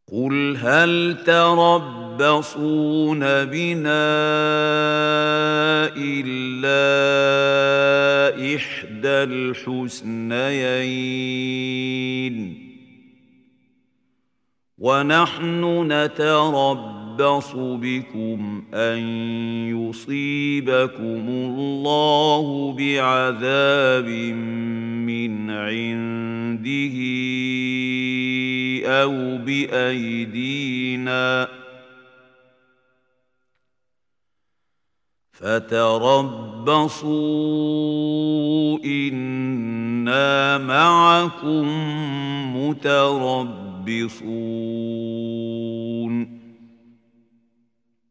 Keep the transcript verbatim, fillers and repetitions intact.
قل هل تربصون بنا إلا إحدى الحسنيين ونحن نتربص بكم أن يصيبكم الله بعذاب من عنده أو بأيدينا فتربصوا إنا معكم متربصون